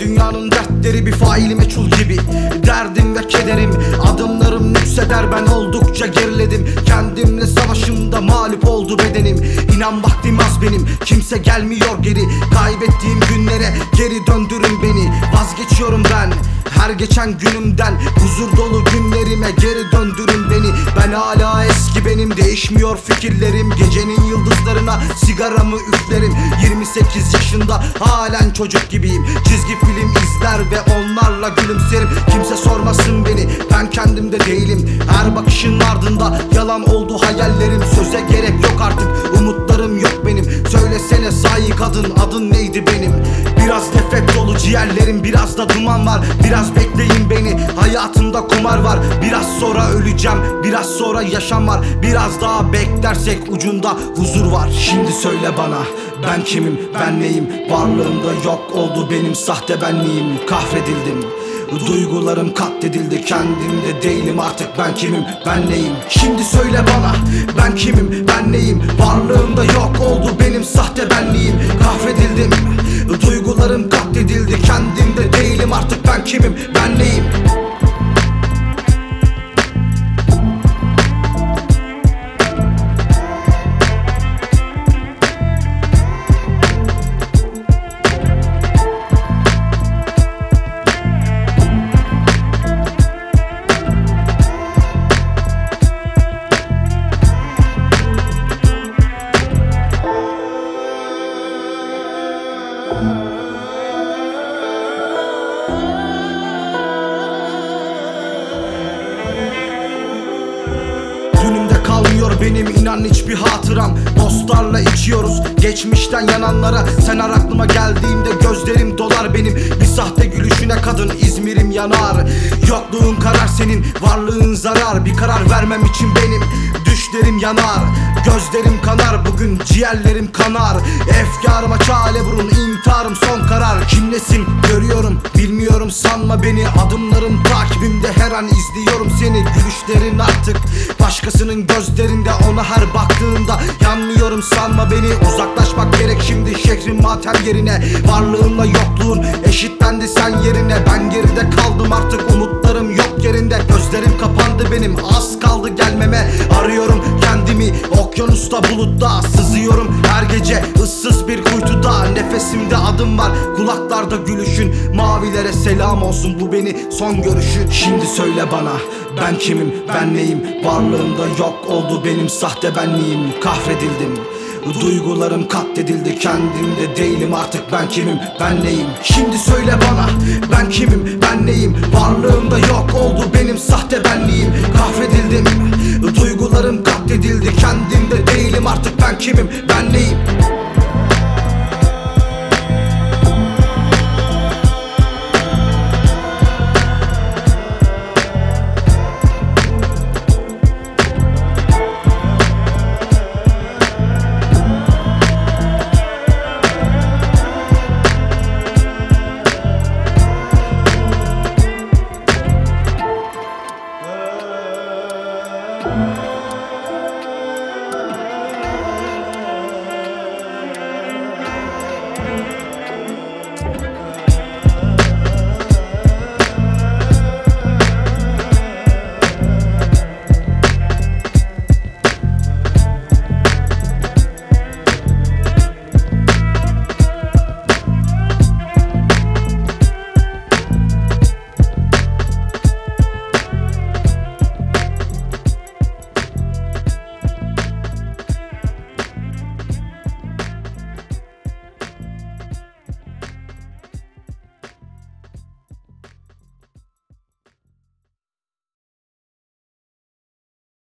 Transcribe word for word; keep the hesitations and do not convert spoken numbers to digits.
dünyanın dertleri bir faili meçhul gibi. Derdim ve kederim, adımlarım yükseder. Ben oldukça geriledim, kendimle savaşımda mağlup oldu bedenim. İnan vaktim az benim, kimse gelmiyor geri. Kaybettiğim günlere geri döndürün beni. Vazgeçiyorum ben her geçen günümden, huzur dolu günlerime geri döndürün beni. Ben hala eski benim, değişmiyor fikirlerim. Gecenin yıldızlarına sigaramı üflerim. Yirmi sekiz yaşında halen çocuk gibiyim. Çizgi film izler ve onlarla gülümserim. Kimse sormasın beni, ben kendimde değilim. Her bakışın ardında yalan oldu hayallerim. Söze gerek yok artık, umutlarım yok benim. Söylesene sahi kadın, adın neydi benim? Biraz nefret dolu ciğerlerim, biraz da duman var. Biraz bekleyin beni, hayatımda kumar var. Biraz sonra öleceğim, biraz sonra yaşam var. Biraz daha beklersek ucunda huzur var. Şimdi söyle bana, ben kimim, ben neyim? Varlığımda yok oldu benim sahte benliğim. Kahredildim, duygularım katledildi, kendimde değilim artık. Ben kimim, ben neyim? Şimdi söyle bana, ben kimim, ben neyim? Varlığımda yok oldu benim sahte benliğim. Kahredildim, duygularım katledildi, kendimde değilim artık. Ben kimim, ben neyim? Dünümde kalmıyor benim inan hiçbir hatıram. Dostlarla içiyoruz geçmişten yananlara. Sen her aklıma geldiğimde gözlerim dolar benim. Bir sahte gülüşüne kadın İzmir'im yanar. Yokluğun karar senin, varlığın zarar. Bir karar vermem için benim düşlerim yanar. Gözlerim kanar, bugün ciğerlerim kanar. Efkarıma çare vurun, intiharım son karar. Kimlesin görüyorum, bilmiyorum sanma beni. Adımlarım takibimde, her an izliyorum seni. Gülüşlerin artık başkasının gözlerinde, ona her baktığında yanmıyorum sanma beni. Uzaklaşmak gerek şimdi şehrin matem yerine. Varlığınla yokluğun eşitlendi sen yerine. Ben geride kaldım artık, umutlarım yok yerinde. Gözlerim kapandı benim, az kaldı gelmeme. Arıyorum kendimi okyanusta bulutta, sızıyorum her gece ıssız bir kuytuda. Nefesimde adım var, kulaklarda gülüşün. Mavilere selam olsun, bu beni son görüşün. Şimdi söyle bana, ben kimim, ben neyim? Varlığımda yok oldu benim sahte benliğim. Kahredildim, duygularım katledildi, kendimde değilim artık. Ben kimim, ben neyim? Şimdi söyle bana, ben kimim, ben neyim? Varlığımda yok oldu benim sahte benliğim. Kahredildim, duygularım katledildi, kendimde değilim artık. Ben kimim, ben neyim?